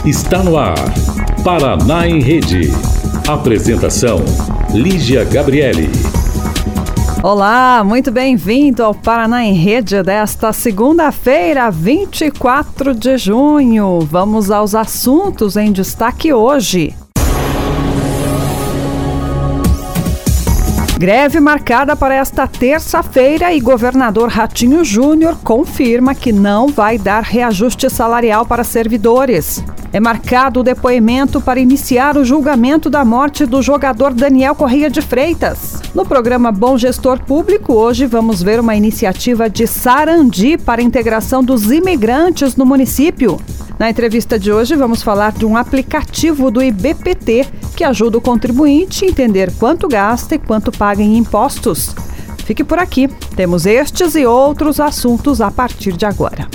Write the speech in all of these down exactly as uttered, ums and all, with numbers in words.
Está no ar, Paraná em Rede. Apresentação, Lígia Gabriele. Olá, muito bem-vindo ao Paraná em Rede desta segunda-feira, vinte e quatro de junho. Vamos aos assuntos em destaque hoje. Greve marcada para esta terça-feira e governador Ratinho Júnior confirma que não vai dar reajuste salarial para servidores. É marcado o depoimento para iniciar o julgamento da morte do jogador Daniel Correia de Freitas. No programa Bom Gestor Público, hoje vamos ver uma iniciativa de Sarandi para a integração dos imigrantes no município. Na entrevista de hoje, vamos falar de um aplicativo do I B P T que ajuda o contribuinte a entender quanto gasta e quanto paga em impostos. Fique por aqui, temos estes e outros assuntos a partir de agora.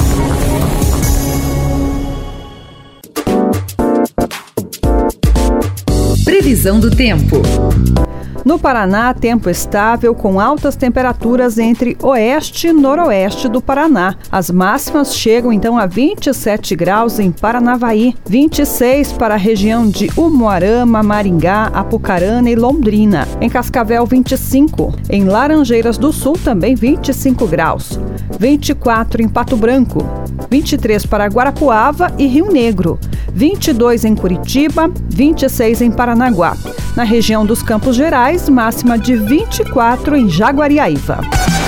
Previsão do tempo. No Paraná, tempo estável com altas temperaturas entre oeste e noroeste do Paraná. As máximas chegam então a vinte e sete graus em Paranavaí, vinte e seis para a região de Umuarama, Maringá, Apucarana e Londrina. Em Cascavel, vinte e cinco. Em Laranjeiras do Sul, também vinte e cinco graus. vinte e quatro em Pato Branco. vinte e três para Guarapuava e Rio Negro. vinte e dois em Curitiba, vinte e seis em Paranaguá. Na região dos Campos Gerais, máxima de vinte e quatro em Jaguariaíva.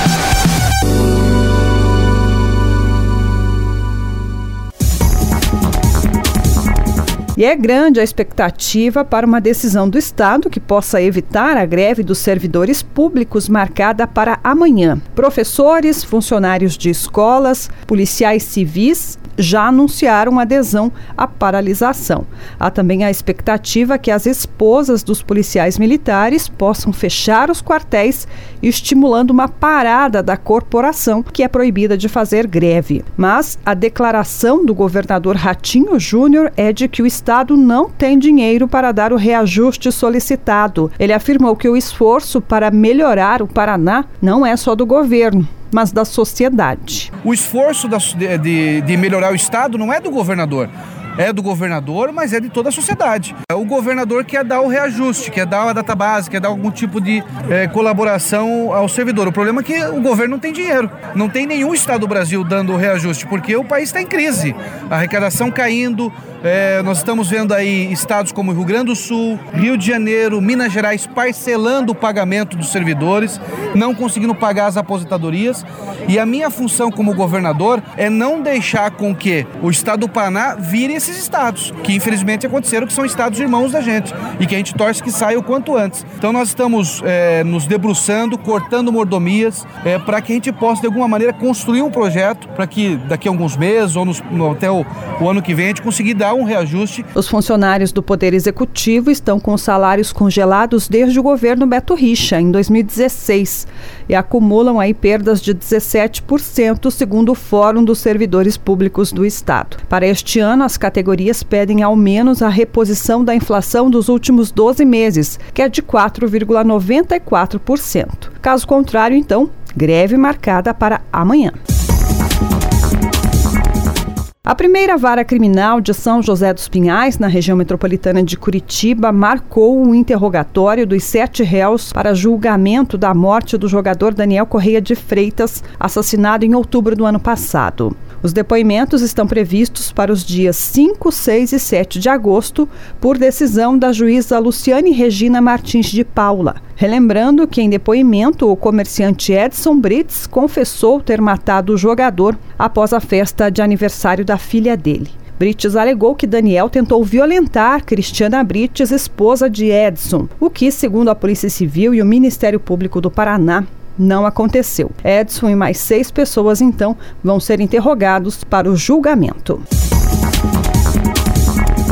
E é grande a expectativa para uma decisão do Estado que possa evitar a greve dos servidores públicos marcada para amanhã. Professores, funcionários de escolas, policiais civis já anunciaram adesão à paralisação. Há também a expectativa que as esposas dos policiais militares possam fechar os quartéis, estimulando uma parada da corporação, que é proibida de fazer greve. Mas a declaração do governador Ratinho Júnior é de que o Estado não tem dinheiro para dar o reajuste solicitado. Ele afirmou que o esforço para melhorar o Paraná não é só do governo, mas da sociedade. O esforço da, de, de melhorar o Estado não é do governador. É do governador, mas é de toda a sociedade. O governador quer dar o reajuste, quer dar a data base, quer dar algum tipo de é, colaboração ao servidor. O problema é que o governo não tem dinheiro. Não tem nenhum estado do Brasil dando o reajuste, porque o país está em crise. A arrecadação caindo, é, nós estamos vendo aí estados como Rio Grande do Sul, Rio de Janeiro, Minas Gerais parcelando o pagamento dos servidores, não conseguindo pagar as aposentadorias. E a minha função como governador é não deixar com que o estado do Paraná vire esse esses estados, que infelizmente aconteceram, que são estados irmãos da gente e que a gente torce que saia o quanto antes. Então nós estamos é, nos debruçando, cortando mordomias é, para que a gente possa de alguma maneira construir um projeto para que daqui a alguns meses ou nos, no, até o, o ano que vem a gente conseguir dar um reajuste. Os funcionários do Poder Executivo estão com salários congelados desde o governo Beto Richa, em dois mil e dezesseis, e acumulam aí perdas de dezessete por cento, segundo o Fórum dos Servidores Públicos do Estado. Para este ano, as categorias pedem ao menos a reposição da inflação dos últimos doze meses, que é de quatro vírgula noventa e quatro por cento. Caso contrário, então, greve marcada para amanhã. A primeira vara criminal de São José dos Pinhais, na região metropolitana de Curitiba, marcou o interrogatório dos sete réus para julgamento da morte do jogador Daniel Correia de Freitas, assassinado em outubro do ano passado. Os depoimentos estão previstos para os dias cinco, seis e sete de agosto, por decisão da juíza Luciane Regina Martins de Paula. Relembrando que, em depoimento, o comerciante Edson Brits confessou ter matado o jogador após a festa de aniversário da filha dele. Brits alegou que Daniel tentou violentar Cristiana Brits, esposa de Edson, o que, segundo a Polícia Civil e o Ministério Público do Paraná, não aconteceu. Edson e mais seis pessoas, então, vão ser interrogados para o julgamento.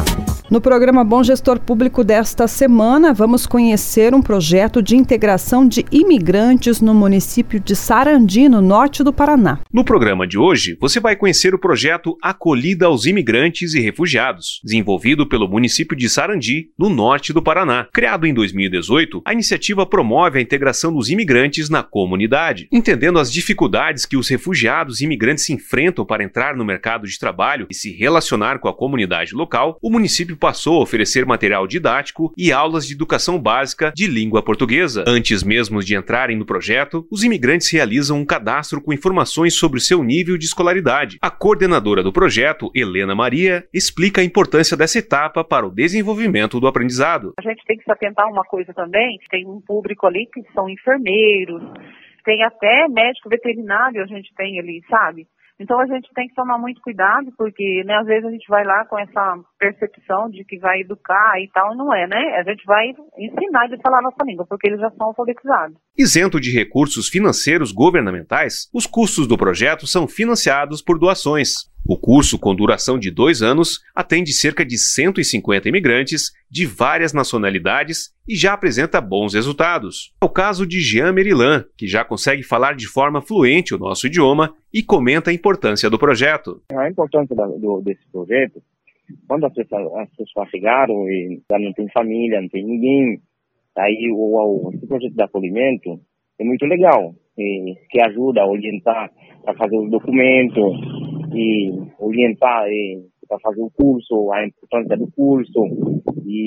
No programa Bom Gestor Público desta semana, vamos conhecer um projeto de integração de imigrantes no município de Sarandi, no norte do Paraná. No programa de hoje, você vai conhecer o projeto Acolhida aos Imigrantes e Refugiados, desenvolvido pelo município de Sarandi, no norte do Paraná. Criado em dois mil e dezoito, a iniciativa promove a integração dos imigrantes na comunidade, entendendo as dificuldades que os refugiados e imigrantes se enfrentam para entrar no mercado de trabalho e se relacionar com a comunidade local. O município passou a oferecer material didático e aulas de educação básica de língua portuguesa. Antes mesmo de entrarem no projeto, os imigrantes realizam um cadastro com informações sobre o seu nível de escolaridade. A coordenadora do projeto, Helena Maria, explica a importância dessa etapa para o desenvolvimento do aprendizado. A gente tem que se atentar a uma coisa também, tem um público ali que são enfermeiros, tem até médico veterinário a gente tem ali, sabe? Então a gente tem que tomar muito cuidado, porque né, às vezes a gente vai lá com essa percepção de que vai educar e tal, e não é, né? A gente vai ensinar eles a falar a nossa língua, porque eles já são alfabetizados. Isento de recursos financeiros governamentais, os custos do projeto são financiados por doações. O curso, com duração de dois anos, atende cerca de cento e cinquenta imigrantes de várias nacionalidades e já apresenta bons resultados. É o caso de Jean Merilan, que já consegue falar de forma fluente o nosso idioma e comenta a importância do projeto. A importância da, do, desse projeto, quando as pessoas, as pessoas chegaram e já não tem família, não tem ninguém, aí o, o, esse projeto de acolhimento é muito legal, e, que ajuda a orientar para fazer os documentos, e orientar para fazer o curso, a importância do curso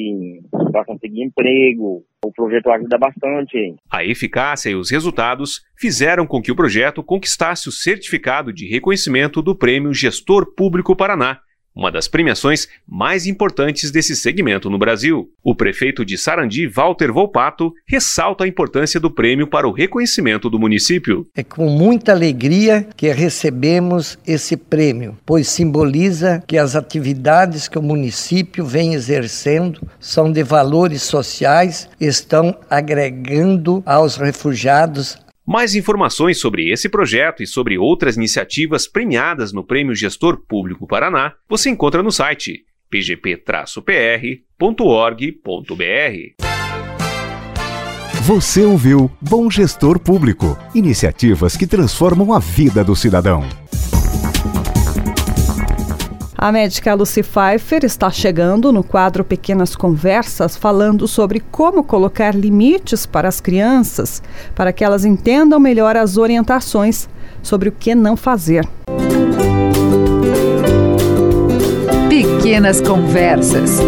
e para conseguir emprego. O projeto ajuda bastante. A eficácia e os resultados fizeram com que o projeto conquistasse o certificado de reconhecimento do Prêmio Gestor Público Paraná, uma das premiações mais importantes desse segmento no Brasil. O prefeito de Sarandi, Walter Volpato, ressalta a importância do prêmio para o reconhecimento do município. É com muita alegria que recebemos esse prêmio, pois simboliza que as atividades que o município vem exercendo são de valores sociais e estão agregando aos refugiados. Mais informações sobre esse projeto e sobre outras iniciativas premiadas no Prêmio Gestor Público Paraná você encontra no site p g p traço p r ponto org ponto b r. Você ouviu Bom Gestor Público, iniciativas que transformam a vida do cidadão. A médica Lucy Pfeiffer está chegando no quadro Pequenas Conversas, falando sobre como colocar limites para as crianças, para que elas entendam melhor as orientações sobre o que não fazer. Pequenas Conversas.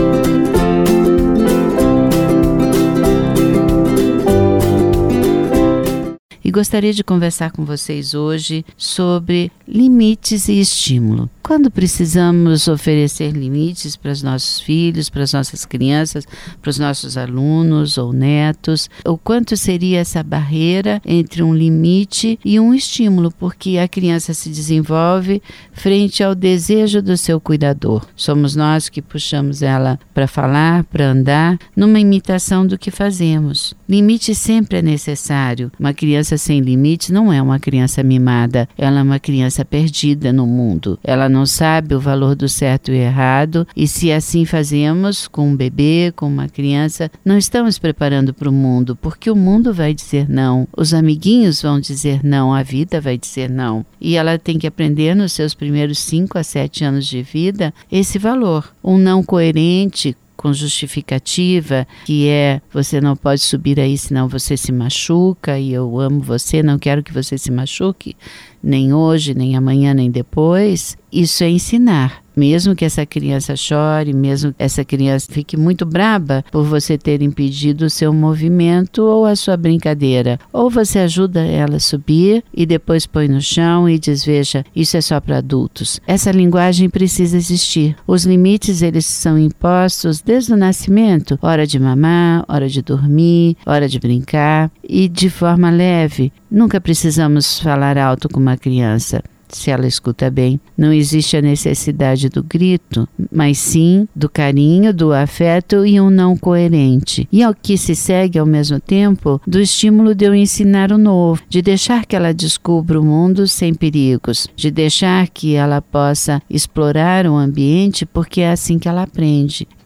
E gostaria de conversar com vocês hoje sobre limites e estímulo. Quando precisamos oferecer limites para os nossos filhos, para as nossas crianças, para os nossos alunos ou netos, o quanto seria essa barreira entre um limite e um estímulo, porque a criança se desenvolve frente ao desejo do seu cuidador. Somos nós que puxamos ela para falar, para andar, numa imitação do que fazemos. Limite sempre é necessário. Uma criança sem limite não é uma criança mimada, ela é uma criança perdida no mundo. Ela não sabe o valor do certo e errado, e se assim fazemos com um bebê, com uma criança, não estamos preparando para o mundo, porque o mundo vai dizer não, os amiguinhos vão dizer não, a vida vai dizer não. E ela tem que aprender nos seus primeiros cinco a sete anos de vida esse valor. Um não coerente, com justificativa, que é você não pode subir aí senão você se machuca, e eu amo você, não quero que você se machuque, nem hoje, nem amanhã, nem depois. Isso é ensinar. Mesmo que essa criança chore, mesmo que essa criança fique muito braba por você ter impedido o seu movimento ou a sua brincadeira. Ou você ajuda ela a subir e depois põe no chão e diz, veja, isso é só para adultos. Essa linguagem precisa existir. Os limites, eles são impostos desde o nascimento. Hora de mamar, hora de dormir, hora de brincar, e de forma leve. Nunca precisamos falar alto com uma criança. Se ela escuta bem, não existe a necessidade do grito, mas sim do carinho, do afeto e um não coerente. E ao que se segue ao mesmo tempo do estímulo de eu ensinar o novo, de deixar que ela descubra o mundo sem perigos, de deixar que ela possa explorar o ambiente, porque é assim que ela aprende.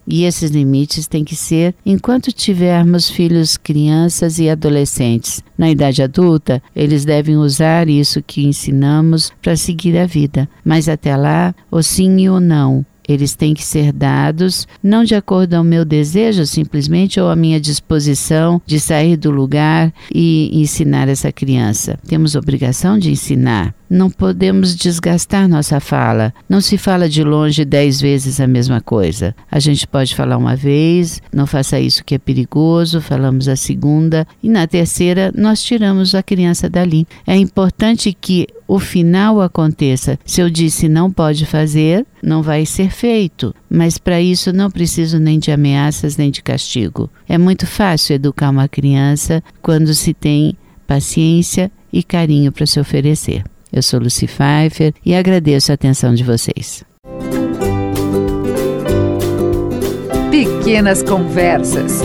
E esses limites têm que ser enquanto tivermos filhos, crianças e adolescentes. Na idade adulta, eles devem usar isso que ensinamos para seguir a vida. Mas até lá, o sim e o não. Eles têm que ser dados, não de acordo ao meu desejo, simplesmente, ou à minha disposição de sair do lugar e ensinar essa criança. Temos obrigação de ensinar. Não podemos desgastar nossa fala. Não se fala de longe dez vezes a mesma coisa. A gente pode falar uma vez, não faça isso que é perigoso, falamos a segunda, e na terceira nós tiramos a criança dali. É importante que o final aconteça. Se eu disse não pode fazer, não vai ser feito. Mas para isso não preciso nem de ameaças nem de castigo. É muito fácil educar uma criança quando se tem paciência e carinho para se oferecer. Eu sou Lucy Pfeiffer e agradeço a atenção de vocês. Pequenas Conversas.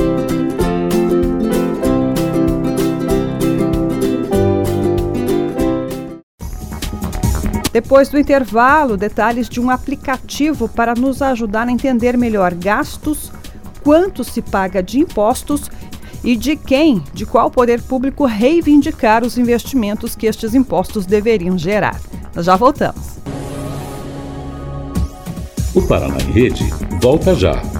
Depois do intervalo, detalhes de um aplicativo para nos ajudar a entender melhor gastos, quanto se paga de impostos e de quem, de qual poder público reivindicar os investimentos que estes impostos deveriam gerar. Nós já voltamos. O Paraná em Rede volta já.